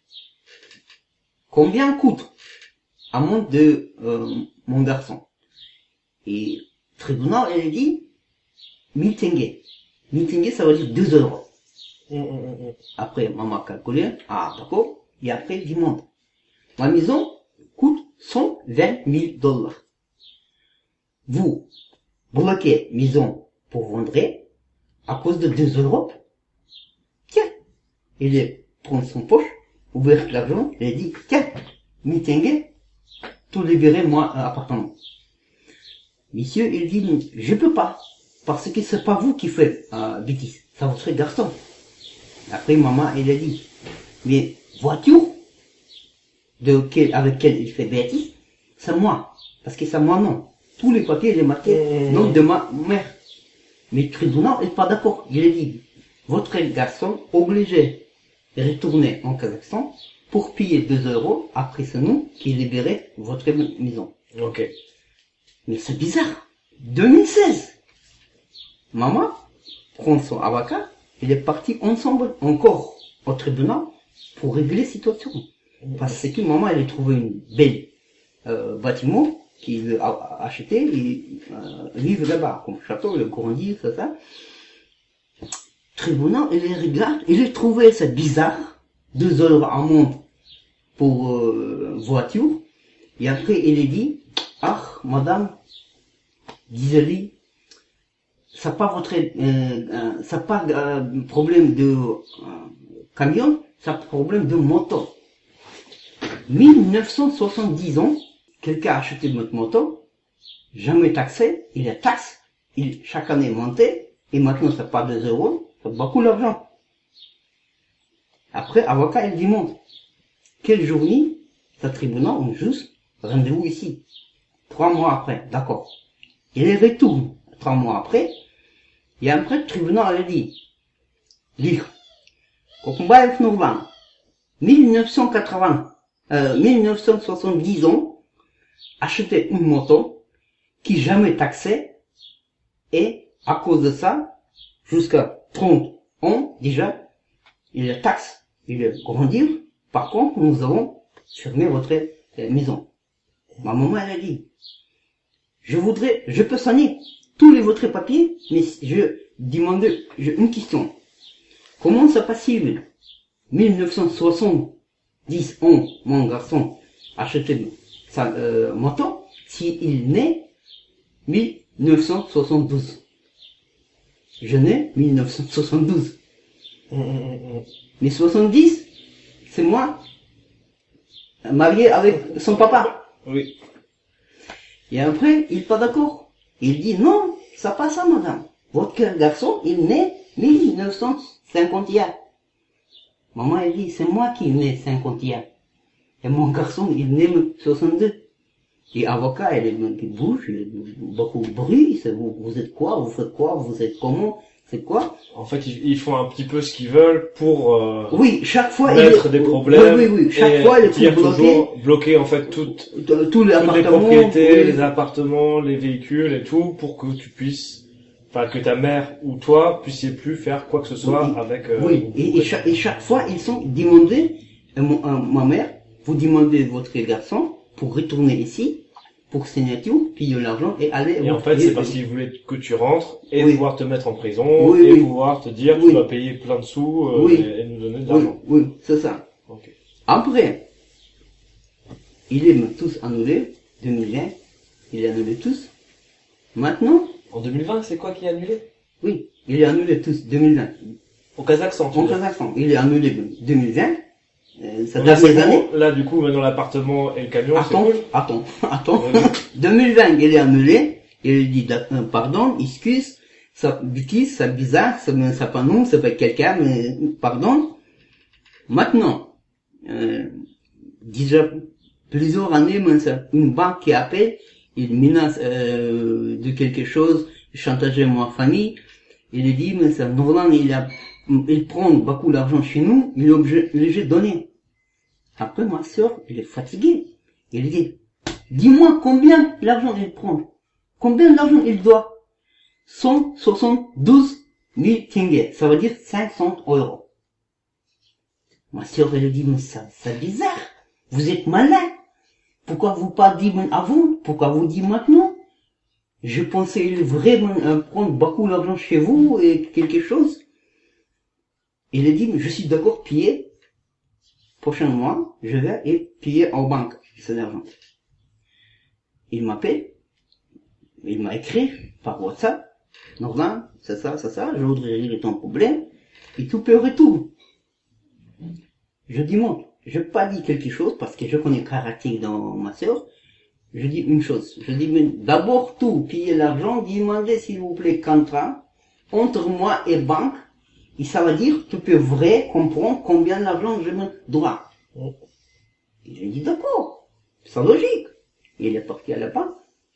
combien coûte amende de euh, mon garçon? Et tribunal, elle dit, mille tenge. mille tenge, ça veut dire deux euros. Mmh, mmh, mmh. Après, maman a calculé, ah d'accord, et après, il monte. Ma maison coûte cent vingt mille dollars. Vous bloquez maison pour vendre à cause de deux euros. Tiens, il prend son poche, ouvert l'argent, il dit, tiens, mille tenge, tout libéré moi un appartement. Monsieur, il dit, je peux pas, parce que c'est pas vous qui faites euh, bêtise, c'est votre garçon. Après, maman, elle a dit, mais voiture, de quel, avec quelle il fait bêtise, c'est moi. Parce que c'est moi, non. Tous les papiers, il est marqué, mmh. nom de ma mère. Mais le tribunal n'est pas d'accord. Il a dit, votre garçon obligé de retourner en Kazakhstan pour payer deux euros, après c'est nous qui libérons votre maison. Ok. Mais c'est bizarre. deux mille seize. Maman prend son avocat, il est parti ensemble encore au tribunal pour régler la situation. Parce que maman, elle a trouvé une belle euh, bâtiment qu'il veut acheter et euh, vivre là-bas, comme château, le grandir, c'est ça. Tribunal, il regarde, il a trouvé ça bizarre, deux heures amende pour euh, voiture, et après il a dit, ah, madame, disait-lui, ça pas votre, euh, euh, ça pas euh, problème de euh, camion, ça problème de moto. mille neuf cent soixante-dix ans, quelqu'un a acheté notre moto, jamais taxé, il est taxe, il chaque année monté, et maintenant c'est pas deux euros, c'est beaucoup d'argent. Après, avocat, il demande, quelle journée, ce tribunal, on juste rendez-vous ici. Trois mois après, d'accord. Il retourne, trois mois après, et après, le tribunal, il dit, lire, Kokumbaev Nourban, mille neuf cent quatre-vingts, euh, mille neuf cent soixante-dix ans, acheter une moto, qui jamais taxée, et à cause de ça, jusqu'à trente ans, déjà, il est taxe, il est grandir. Par contre, nous avons fermé votre euh, maison. Ma maman, elle a dit, je voudrais, je peux signer tous les votre papiers, mais je demande je, une question. Comment c'est possible? mille neuf cent soixante-dix ans, mon garçon acheté sa euh, moto, s'il naît mille neuf cent soixante-douze. Je nais mille neuf cent soixante-douze. Mmh, mmh. Mais soixante-dix, c'est moi, marié avec son papa. Oui. Et après, il n'est pas d'accord. Il dit, non, ça pas ça, madame. Votre garçon, il naît mille neuf cent cinquante et un. Maman, elle dit, c'est moi qui naît cinquante et un. Et mon garçon, il naît soixante-deux. Et avocat, elle est qui bouge, il y a beaucoup de bruit, c'est vous, vous êtes quoi, vous faites quoi, vous êtes comment, c'est quoi? En fait, ils, ils font un petit peu ce qu'ils veulent pour euh, oui, chaque fois, mettre il, des problèmes. Oui, oui, oui. Chaque et fois, il dire est bloqué. toujours bloquer en fait toutes, Tous les toutes les appartements, propriétés, oui. les appartements, les véhicules et tout, pour que tu puisses, enfin que ta mère ou toi puissiez plus faire quoi que ce soit oui. avec. Euh, oui, et, et, chaque, et chaque fois, ils sont demandés, euh, mon, euh, ma mère, vous demandez votre garçon pour retourner ici, pour signature, payer l'argent et aller. Et en fait, c'est parce qu'ils voulaient que tu rentres et oui. pouvoir te mettre en prison oui, et oui. pouvoir te dire oui. tu vas payer plein de sous euh, oui. et, et nous donner de l'argent. Oui, oui, c'est ça. Okay. Après, il est tous annulé, deux mille vingt, il est annulé tous. Maintenant. En deux mille vingt, c'est quoi qui est annulé? Oui, il est annulé tous, deux mille vingt. Au Kazakhstan, tu Au veux dire. Kazakhstan. Il est annulé deux mille vingt. Euh, ça Donc date là, des c'est années. bon. Là, du coup, maintenant l'appartement et le camion, c'est Attends, cool. attends, attends. Oui. deux mille vingt, il est annulé. Il dit, euh, pardon, excuse, ça, bêtise, c'est bizarre, ça me, ça pas nous, ça fait quelqu'un, mais, pardon. Maintenant, euh, déjà, plusieurs années, mais c'est une banque qui appelle, il menace, euh, de quelque chose, chantager ma famille. Il dit, mais ça, Nolan, il a, il prend beaucoup d'argent chez nous, il est obligé, obligé de donner. Après, ma soeur, il est fatigué. Il dit, dis-moi combien l'argent il prend. Combien d'argent il doit? cent soixante-douze mille tenge. Ça veut dire cinq cents euros. Ma soeur, elle dit, mais ça, c'est bizarre. Vous êtes malin. Pourquoi vous pas dit avant? Pourquoi vous dites maintenant? Je pensais il vraiment euh, prendre beaucoup d'argent chez vous et quelque chose. Il a dit, mais je suis d'accord payer. Prochain mois, je vais et payer en banque cet argent. Il m'appelle. Il m'a écrit par WhatsApp. Norlan, c'est ça, c'est ça, je voudrais régler ton problème. Et tout peut retour. Je dis, moi, je n'ai pas dit quelque chose parce que je connais le caractère dans ma soeur. Je dis une chose. Je dis, mais d'abord tout, payer l'argent, demandez s'il vous plaît contrat entre moi et banque. Et ça veut dire, tu peux vrai comprendre combien d'argent je me dois. Il a dit, d'accord. C'est logique. Il est parti à la banque.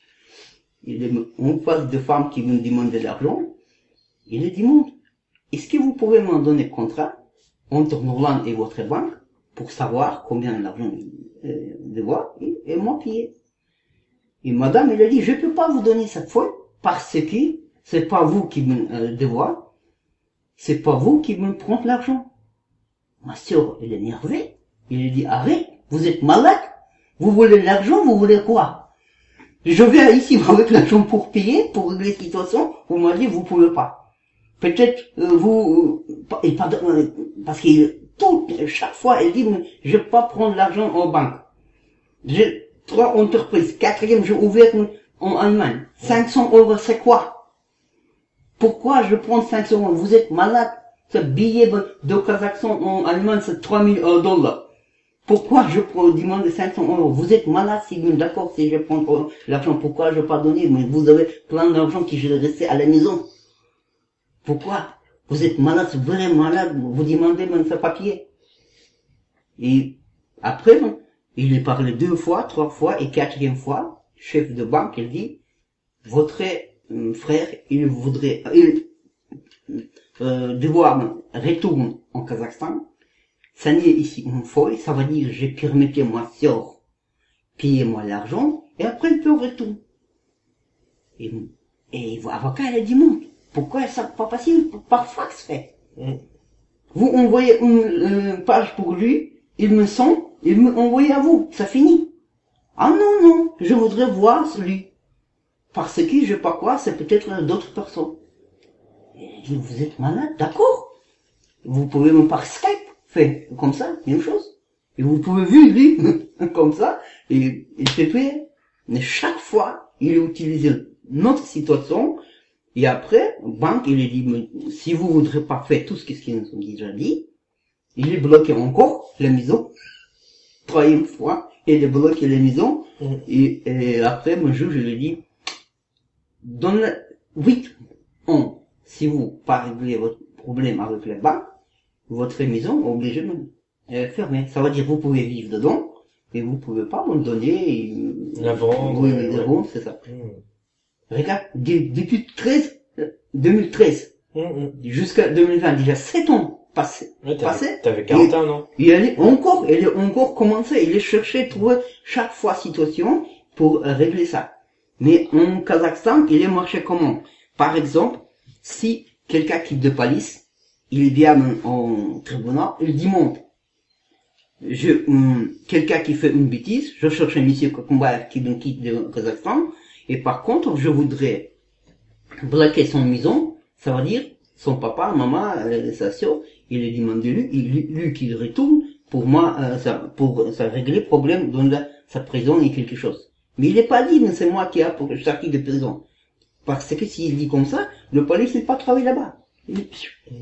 Il est en face de femmes qui me demandent de l'argent. Il a dit, mon, est-ce que vous pouvez m'en donner contrat entre Nolan et votre banque pour savoir combien d'argent euh, devoir et, et moi payer. Et madame, elle a dit, je peux pas vous donner cette fois parce que c'est pas vous qui me euh, devoir, c'est pas vous qui me prenez l'argent. Ma soeur, elle est énervée. Il a dit, arrête, vous êtes malade, vous voulez l'argent, vous voulez quoi? Je viens ici avec l'argent pour payer, pour régler la situation, vous m'avez dit, vous pouvez pas. Peut-être, euh, vous, euh, et pardon, euh, parce que tout, chaque fois, elle dit, je peux pas prendre l'argent en banque. J'ai trois entreprises, quatrième, j'ai ouvert en Allemagne. cinq cents euros, c'est quoi? Pourquoi je prends cinq cents euros? Vous êtes malade. Ce billet de Kazakhstan en Allemagne, c'est trois mille dollars. Pourquoi je demande cinq cents euros? Vous êtes malade, si vous êtes d'accord, si je prends l'argent, pourquoi je ne pas donner? Mais vous avez plein d'argent qui je vais rester à la maison. Pourquoi? Vous êtes malade, vraiment malade, vous demandez même ce papier. Et après, il est parlé deux fois, trois fois, et quatrième fois, chef de banque, il dit, votre euh, frère, il voudrait, il, euh, devoir retourner en Kazakhstan, signer ici une feuille, ça veut dire, j'ai permis moi soeur, payez-moi l'argent, et après il peut retourner. Et, et l'avocat, il a dit, non, pourquoi ça pas passé par fax fait? Mm. Vous envoyez une euh, page pour lui, il me sent, il me envoie à vous, ça finit. Ah non, non, je voudrais voir celui. Parce que je sais pas quoi, c'est peut-être d'autres personnes. Il dit, vous êtes malade, d'accord. Vous pouvez me par Skype faire comme ça, même chose. Et vous pouvez voir lui, comme ça, et il fait payer. Mais chaque fois, il utilise notre situation. Et après, banque, il dit, mais si vous voudrez pas faire tout ce qu'ils nous ont déjà dit, il est bloqué encore, la maison. Troisième fois, il est bloqué la maison. Mm. Et, et après, mon juge, je lui dis, donne huit ans, si vous pas réglez votre problème avec la banque, votre maison est obligée de euh, fermer. Ça veut dire, vous pouvez vivre dedans, mais vous pouvez pas me donner, et, la vendre. Oui, la ouais. vendre, c'est ça. Mm. Regarde, depuis treize, deux mille treize, mmh, mmh. jusqu'à deux mille vingt, déjà sept ans passés. Ouais, passé. T'avais quarante ans, non? Il est encore, il est encore commencé, il est cherché, trouver chaque fois situation pour régler ça. Mais en Kazakhstan, il est marché comment? Par exemple, si quelqu'un quitte de police, il vient en tribunal, il demande, je, um, quelqu'un qui fait une bêtise, je cherche un monsieur qui me quitte de Kazakhstan, et par contre, je voudrais bloquer son maison, ça veut dire son papa, maman, euh, sa soeur, il est demandé lui, il, lui qui retourne pour moi, euh, ça, pour ça régler le problème dans la, sa prison et quelque chose. Mais il n'est pas dit, mais c'est moi qui a pour sortir de prison. Parce que s'il dit comme ça, le police n'est pas travaillé là-bas.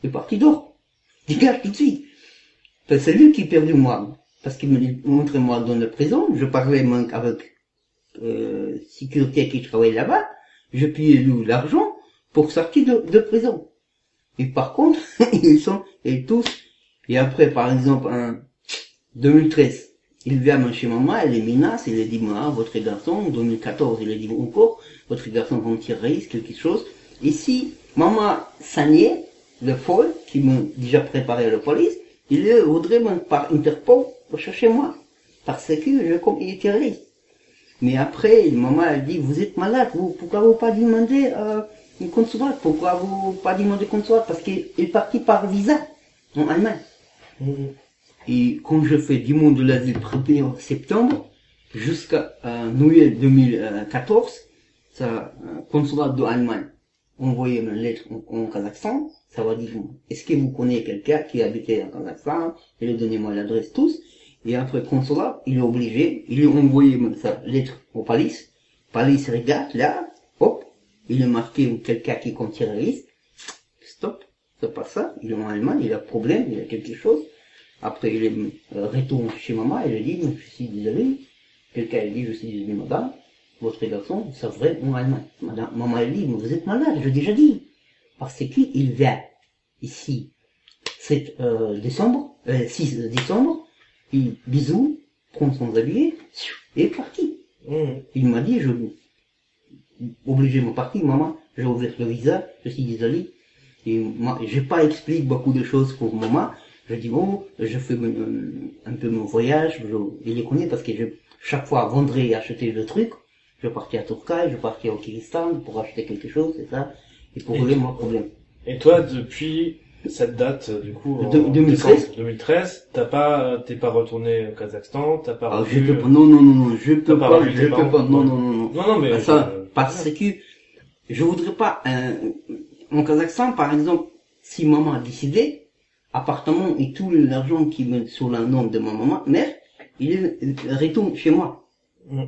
il est parti dehors. Dégage tout de suite. Ben, c'est lui qui a perdu moi. Parce qu'il me montrait moi dans la prison, je parlais même avec euh, sécurité qui travaille là-bas, je payais lui l'argent pour sortir de, de prison. Et par contre, ils sont, et tous, et après par exemple en deux mille treize, il vient chez maman, elle est menace, il a dit moi, votre garçon, en deux mille quatorze, il a dit encore, votre garçon va me tirer, quelque chose. Et si maman Sanier, le folle, qui m'a déjà préparé à la police, il voudrait même par Interpol pour chercher moi. Parce que je comme il est terroriste. Mais après, maman a dit, vous êtes malade, vous, pourquoi vous pas demander euh, une consulat? Pourquoi vous pas demander consulat? Parce qu'il est parti par visa en Allemagne. Mmh. Et quand je fais du monde de l'asile premier septembre, jusqu'à euh, Noël deux mille quatorze, ça, euh, consulat d'Allemagne envoyé une lettre en, en Kazakhstan, ça va dire, est-ce que vous connaissez quelqu'un qui habitait en Kazakhstan? Il a donné moi l'adresse tous. Et après consulat, il est obligé, il a envoyé sa lettre au police. Police regarde, là, hop, il a marqué quelqu'un qui est comme terroriste. Stop, c'est pas ça. Il est en Allemagne, il a un problème, il a quelque chose. Après, il est euh, retourné chez maman, il a dit, je suis désolé. Quelqu'un a dit, je suis désolé, madame. Votre garçon, c'est vrai, en Allemagne. Madame, maman a dit, mais vous êtes malade, je l'ai déjà dit. Parce qu'il vient ici, sept euh, décembre, euh, six décembre, il, bisous, prend son habillé, et est parti. Mmh. Il m'a dit, je, obligé de partir, maman, j'ai ouvert le visa, je suis désolé. Et moi, j'ai pas expliqué beaucoup de choses pour maman. Je dis, oh, je fais un, un peu mon voyage, je, il les connaît parce que je, chaque fois, vendrais acheter le truc. Je partais à Turquie, je partais au Kyrgyzstan pour acheter quelque chose, c'est ça. Et pour régler mon problème. Et toi, depuis cette date, du coup, en de, deux mille treize, deux mille treize, t'as pas, t'es pas retourné au Kazakhstan, t'as pas ah, revu, je peux pas, non, non, non, non, je peux pas, pas je peux pas, pas non, non, non, non. Non, non, mais, bah, ça, euh, parce que, je voudrais pas, euh, en Kazakhstan, par exemple, si maman a décidé, appartement et tout l'argent qui met sur le nom de ma maman, mère, il est, retourne chez moi. Mm.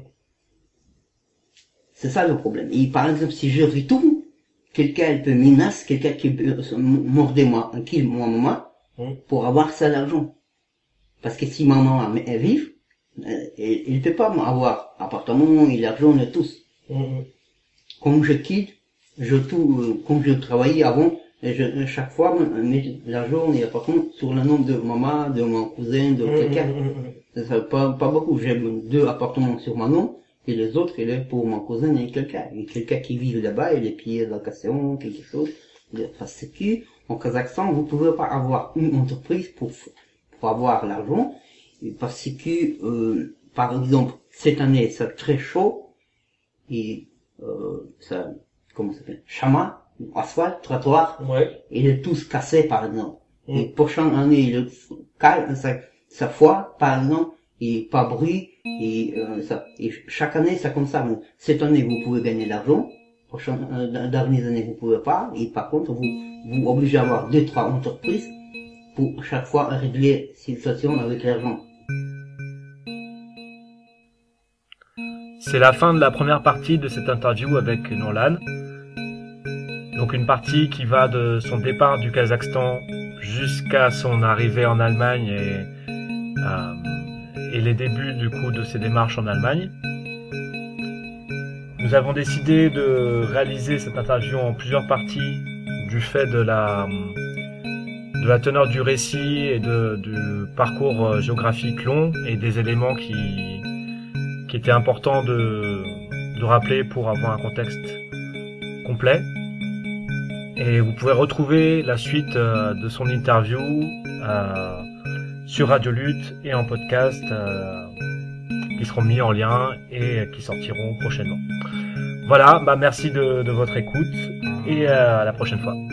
C'est ça le problème. Et par exemple, si je retourne, quelqu'un peut menacer, quelqu'un qui peut mordre moi, kill moi, maman, mmh. pour avoir ça l'argent. Parce que si maman est vive, il ne peut pas avoir appartement et l'argent et tous. Mmh. Comme je quitte, je tout, comme je travaillais avant, je, chaque fois, je mets l'argent et l'appartement sur le nom de maman, de mon cousin, de mmh. quelqu'un. Mmh. Ça, pas, pas beaucoup. J'ai deux appartements sur mon nom. Et les autres, il est pour mon cousin et quelqu'un. Et quelqu'un qui vit là-bas, il est payé location, quelque chose. Parce que, en Kazakhstan, vous ne pouvez pas avoir une entreprise pour, pour avoir l'argent. Parce que, euh, par exemple, cette année, c'est très chaud. Et, euh, ça, comment ça s'appelle? Chemin, asphalte, trottoir. Ouais. Il est tous cassé, par exemple. Mm. Et prochaine année, il est calme, ça, ça foire, par exemple. Et pas bruit, et, euh, ça, et chaque année, c'est comme ça. Cette année, vous pouvez gagner de l'argent. Prochaine, euh, dernière année, vous pouvez pas. Et par contre, vous, vous obligez à avoir deux, trois entreprises pour chaque fois régler la situation avec l'argent. C'est la fin de la première partie de cette interview avec Nourlan. Donc une partie qui va de son départ du Kazakhstan jusqu'à son arrivée en Allemagne et, euh, et les débuts du coup de ses démarches en Allemagne. Nous avons décidé de réaliser cette interview en plusieurs parties du fait de la, de la teneur du récit et de, du parcours géographique long et des éléments qui, qui étaient importants de, de rappeler pour avoir un contexte complet. Et vous pouvez retrouver la suite de son interview euh, sur Radiolutte et en podcast euh, qui seront mis en lien et qui sortiront prochainement. Voilà, bah merci de, de votre écoute et euh, à la prochaine fois.